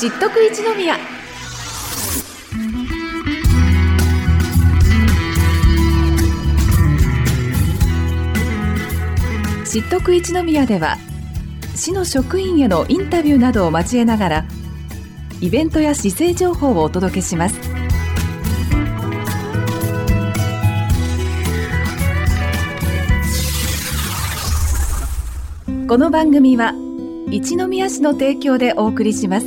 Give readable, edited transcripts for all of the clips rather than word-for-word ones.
知っとく一宮。知っとく一宮では、市の職員へのインタビューなどを交えながら、イベントや市政情報をお届けします。この番組は一宮市の提供でお送りします。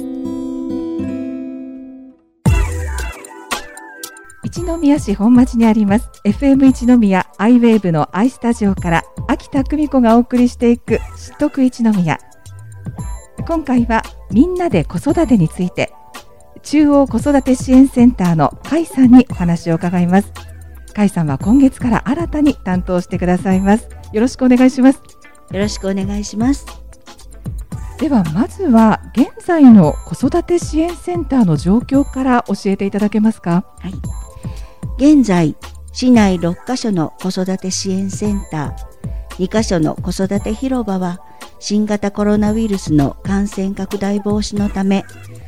一宮市本町にあります FM 一宮アイウェーブのアイスタジオから秋田久美子がお送りしていく知っとく一宮。今回はみんなで子育てについて、中央子育て支援センターの甲斐さんにお話を伺います。甲斐さんは今月から新たに担当してくださいます。よろしくお願いします。 よろしくお願いします。 ではまずは現在の子育て支援センターの状況から教えていただけますか？ はい。現在、市内6カ所の子育て支援センター、2カ所の子育て広場は新型コロナウイルスの感染拡大防止のため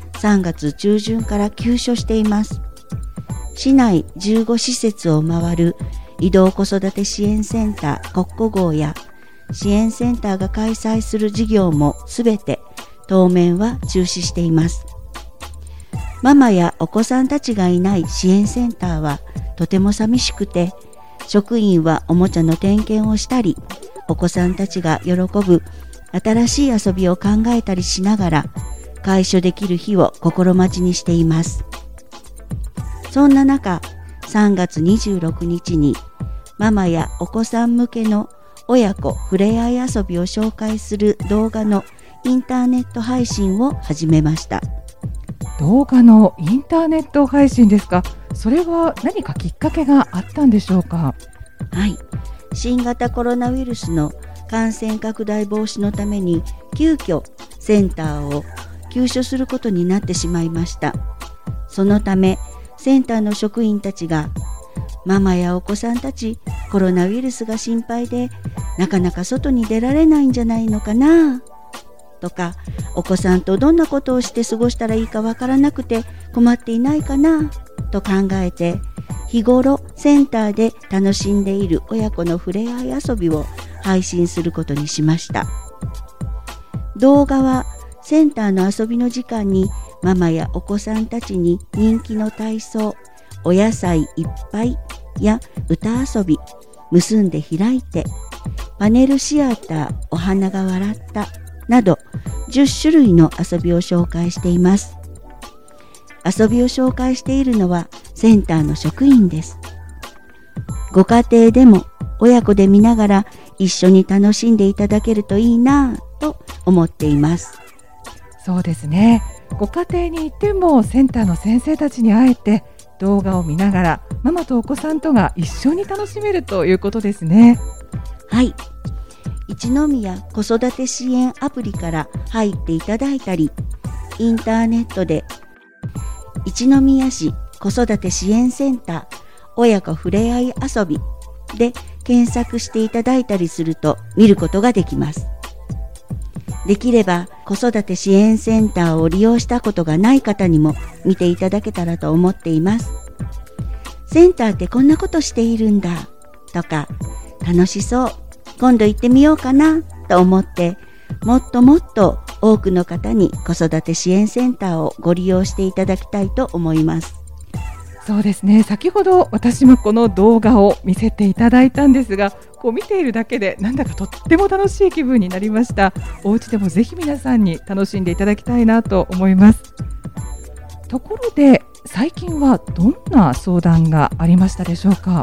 3月中旬から休所しています。市内15施設を回る移動子育て支援センター国庫号や支援センターが開催する事業もすべて当面は中止しています。ママやお子さんたちがいない支援センターはとても寂しくて、職員はおもちゃの点検をしたり、お子さんたちが喜ぶ新しい遊びを考えたりしながら開所できる日を心待ちにしています。そんな中、3月26日にママやお子さん向けの親子ふれあい遊びを紹介する動画のインターネット配信を始めました。 動画のインターネット配信ですか？それは何かきっかけがあったんでしょうか？ はい。新型コロナウイルスの感染拡大防止のために急遽センターを休所することになってしまいました。そのためセンターの職員たちが、ママやお子さんたちコロナウイルスが心配でなかなか外に出られないんじゃないのかなとか、お子さんとどんなことをして過ごしたらいいかわからなくて困っていないかなと考えて、日頃センターで楽しんでいる親子のふれあい遊びを配信することにしました。動画はセンターの遊びの時間にママやお子さんたちに人気の体操、お野菜いっぱいや歌遊び、結んで開いて、パネルシアター、お花が笑ったなど10種類の遊びを紹介しています。遊びを紹介しているのはセンターの職員です。ご家庭でも親子で見ながら一緒に楽しんでいただけるといいなぁと思っています。 そうですね。ご家庭にいてもセンターの先生たちに会えて動画を見ながらママとお子さんとが一緒に楽しめるということですね。 はい。一宮子育て支援アプリから入っていただいたり、インターネットで一宮市子育て支援センター親子ふれあい遊びで検索していただいたりすると見ることができます。できれば子育て支援センターを利用したことがない方にも見ていただけたらと思っています。センターってこんなことしているんだとか、楽しそう、今度行ってみようかなと思って、もっともっと多くの方に子育て支援センターをご利用していただきたいと思います。 そうですね。先ほど私もこの動画を見せていただいたんですが、こう見ているだけでなんだかとっても楽しい気分になりました。お家でもぜひ皆さんに楽しんでいただきたいなと思います。ところで最近はどんな相談がありましたでしょうか？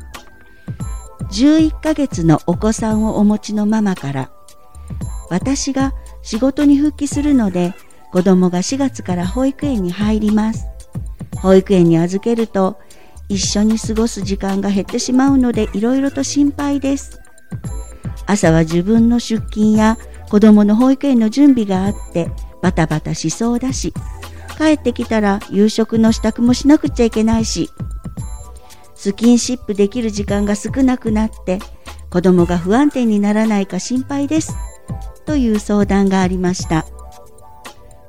11ヶ月のお子さんをお持ちのママから、私が仕事に復帰するので子供が4月から保育園に入ります。保育園に預けると一緒に過ごす時間が減ってしまうのでいろいろと心配です。朝は自分の出勤や子供の保育園の準備があってバタバタしそうだし、帰ってきたら夕食の支度もしなくちゃいけないし、スキンシップできる時間が少なくなって子供が不安定にならないか心配ですという相談がありました。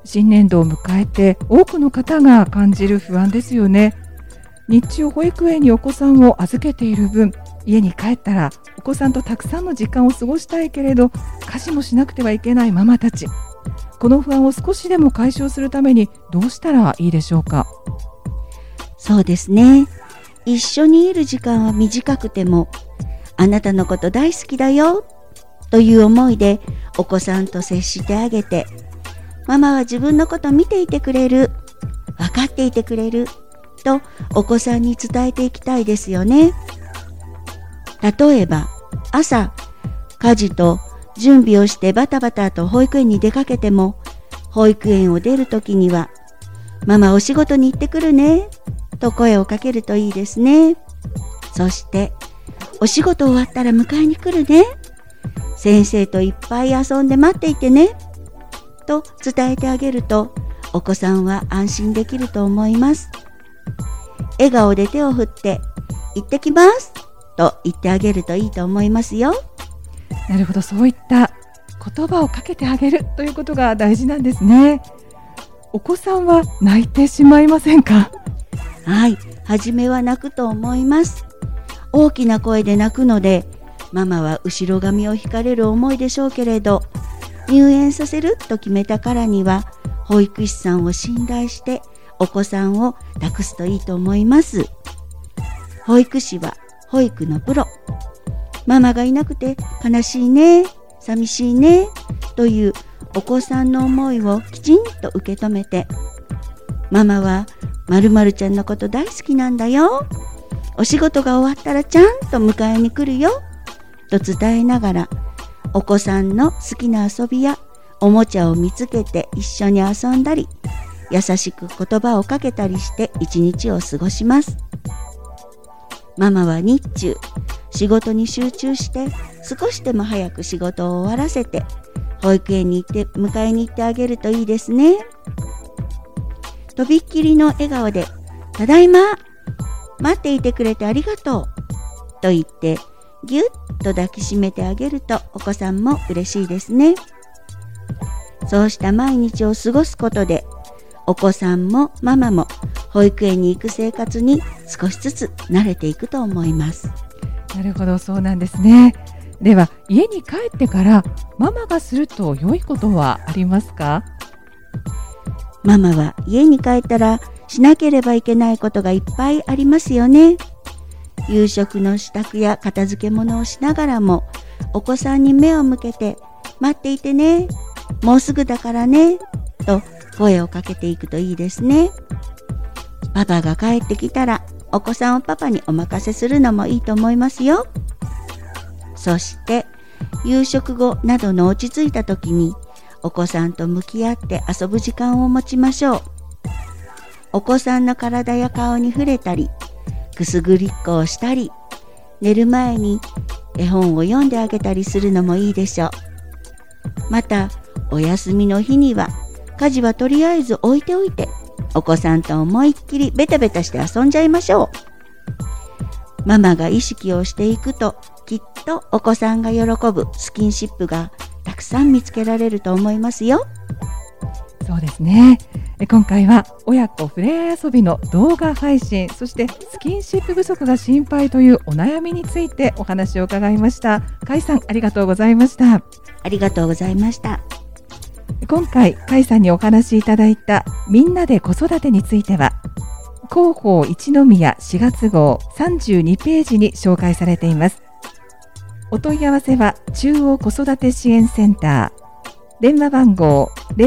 新年度を迎えて多くの方が感じる不安ですよね。日中保育園にお子さんを預けている分、家に帰ったらお子さんとたくさんの時間を過ごしたいけれど、家事もしなくてはいけないママたち。この不安を少しでも解消するためにどうしたらいいでしょうか。 そうですね。一緒にいる時間は短くても、あなたのこと大好きだよという思いでお子さんと接してあげて、ママは自分のこと見ていてくれる、分かっていてくれるとお子さんに伝えていきたいですよね。例えば朝家事と準備をしてバタバタと保育園に出かけても、保育園を出るときにはママお仕事に行ってくるねと声をかけるといいですね。そしてお仕事終わったら迎えに来るね、先生といっぱい遊んで待っていてねと伝えてあげると、お子さんは安心できると思います。笑顔で手を振って行ってきますと言ってあげるといいと思いますよ。 なるほど、そういった言葉をかけてあげるということが大事なんですね。お子さんは泣いてしまいませんか？ はい、初めは泣くと思います。大きな声で泣くので、ママは後ろ髪を引かれる思いでしょうけれど、入園させると決めたからには、保育士さんを信頼してお子さんを託すといいと思います。保育士は保育のプロ。ママがいなくて悲しいね、寂しいねというお子さんの思いをきちんと受け止めて、ママは〇〇ちゃんのこと大好きなんだよ、お仕事が終わったらちゃんと迎えに来るよと伝えながら、お子さんの好きな遊びやおもちゃを見つけて一緒に遊んだり、優しく言葉をかけたりして一日を過ごします。ママは日中仕事に集中して少しでも早く仕事を終わらせて保育園に行って迎えに行ってあげるといいですね。とびっきりの笑顔でただいま、待っていてくれてありがとうと言ってぎゅっと抱きしめてあげるとお子さんも嬉しいですね。そうした毎日を過ごすことで、お子さんもママも保育園に行く生活に少しずつ慣れていくと思います。 なるほど、そうなんですね。では家に帰ってからママがすると良いことはありますか？ ママは家に帰ったらしなければいけないことがいっぱいありますよね。夕食の支度や片付け物をしながらも、お子さんに目を向けて待っていてね、もうすぐだからねと声をかけていくといいですね。パパが帰ってきたらお子さんをパパにお任せするのもいいと思いますよ。そして夕食後などの落ち着いた時にお子さんと向き合って遊ぶ時間を持ちましょう。お子さんの体や顔に触れたり、くすぐりっこをしたり、寝る前に絵本を読んであげたりするのもいいでしょう。またお休みの日には家事はとりあえず置いておいて、お子さんと思いっきりベタベタして遊んじゃいましょう。ママが意識をしていくと、きっとお子さんが喜ぶスキンシップがたくさん見つけられると思いますよ。 そうですね。今回は親子ふれあい遊びの動画配信、そしてスキンシップ不足が心配というお悩みについてお話を伺いました。甲斐さん、ありがとうございました。 ありがとうございました。 今回甲斐さんにお話しいただいたみんなで子育てについては、広報一宮4月号32ページに紹介されています。お問い合わせは中央子育て支援センター、電話番号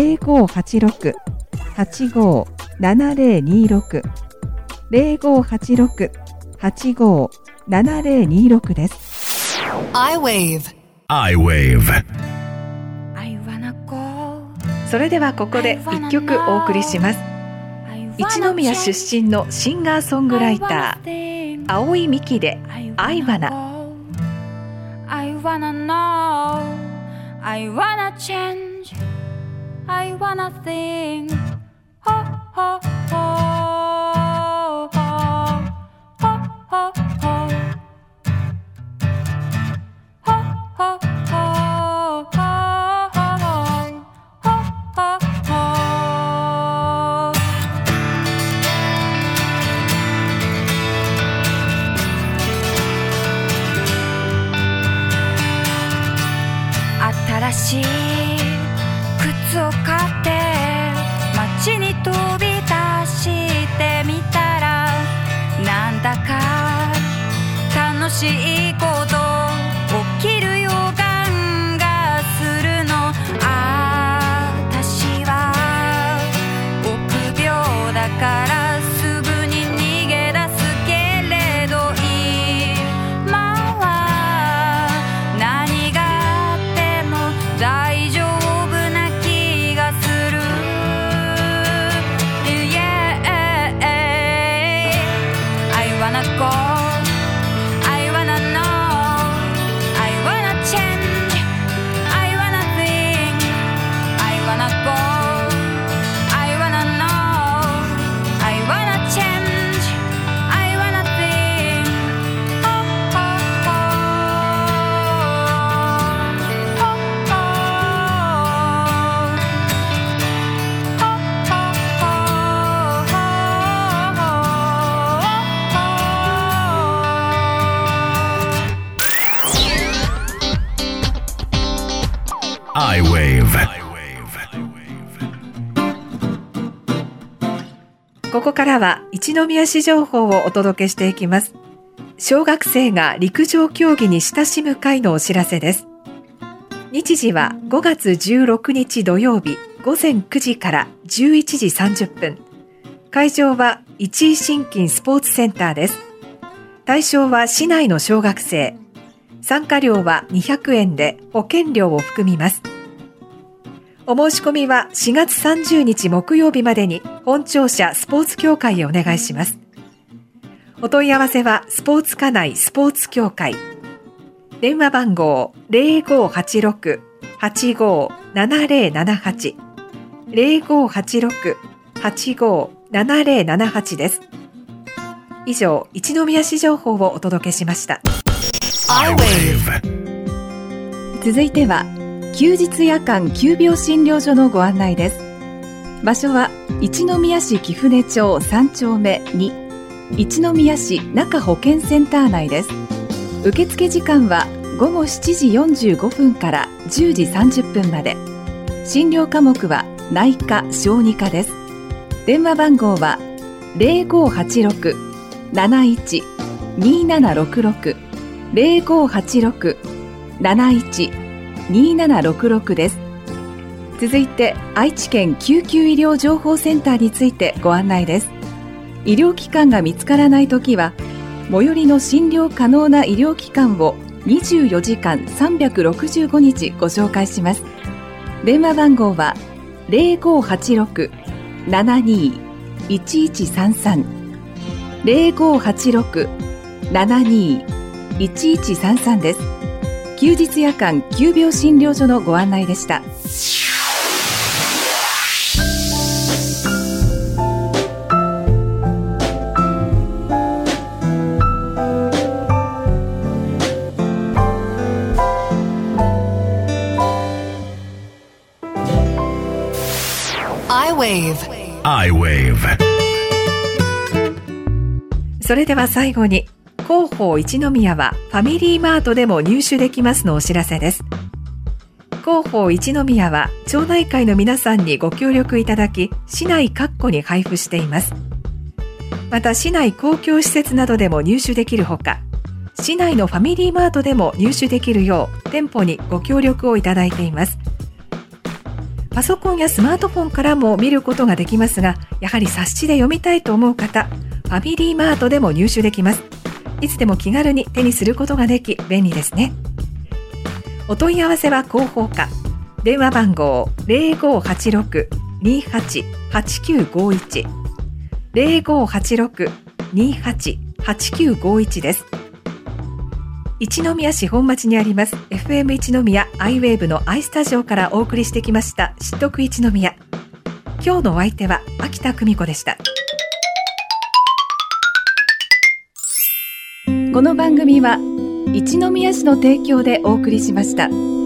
0586-857026 0586-857026 です。 iWave。 それではここで一曲お送りします。一宮出身のシンガーソングライター、青井美希でI wanna know, I wanna change, I wanna think. Ho, ho, ho, ho, ho, ho, ho. Ho, ho, ho, ho, ho, ho, ho, ho. しいこと起きる予感がするの。私は臆病だからすぐに逃げ出すけれど、今は何があっても大丈夫な気がする。 Yeah, I wanna go, I wanna know, I wanna change, I wanna think, I wanna go, I wanna know, I wanna change, I wanna think. Oh, oh, oh. Oh, oh. I-Wave。 ここからは一宮市情報をお届けしていきます。小学生が陸上競技に親しむ会のお知らせです。日時は5月16日土曜日午前9時から11時30分。会場は一井新金スポーツセンターです。対象は市内の小学生。参加料は200円で保険料を含みます。お申し込みは4月30日木曜日までに本庁舎スポーツ協会へお願いします。お問い合わせはスポーツ課内スポーツ協会。電話番号 0586-857078 0586-857078 です。以上、一宮市情報をお届けしました。続いては休日夜間急病診療所のご案内です。場所は一宮市貴船町3丁目2、一宮市中保健センター内です。受付時間は午後7時45分から10時30分まで。診療科目は内科・小児科です。電話番号は 0586-71-2766 0586-71-2766 です。続いて愛知県救急医療情報センターについてご案内です。医療機関が見つからないときは最寄りの診療可能な医療機関を24時間365日ご紹介します。電話番号は 0586-72-1133 0586-72-1133 です。休日夜間急病診療所のご案内でした。 I-Wave。 それでは最後に広報一宮はファミリーマートでも入手できますのお知らせです。広報一宮は町内会の皆さんにご協力いただき、市内各戸に配布しています。また市内公共施設などでも入手できるほか、市内のファミリーマートでも入手できるよう店舗にご協力をいただいています。パソコンやスマートフォンからも見ることができますが、やはり冊子で読みたいと思う方、ファミリーマートでも入手できます。いつでも気軽に手にすることができ便利ですね。お問い合わせは広報課。電話番号 0586-288951 0586-288951 です。一宮市本町にあります FM 一宮 I-Wave の I スタジオからお送りしてきました知得一宮。今日のお相手は秋田久美子でした。この番組は一宮市の提供でお送りしました。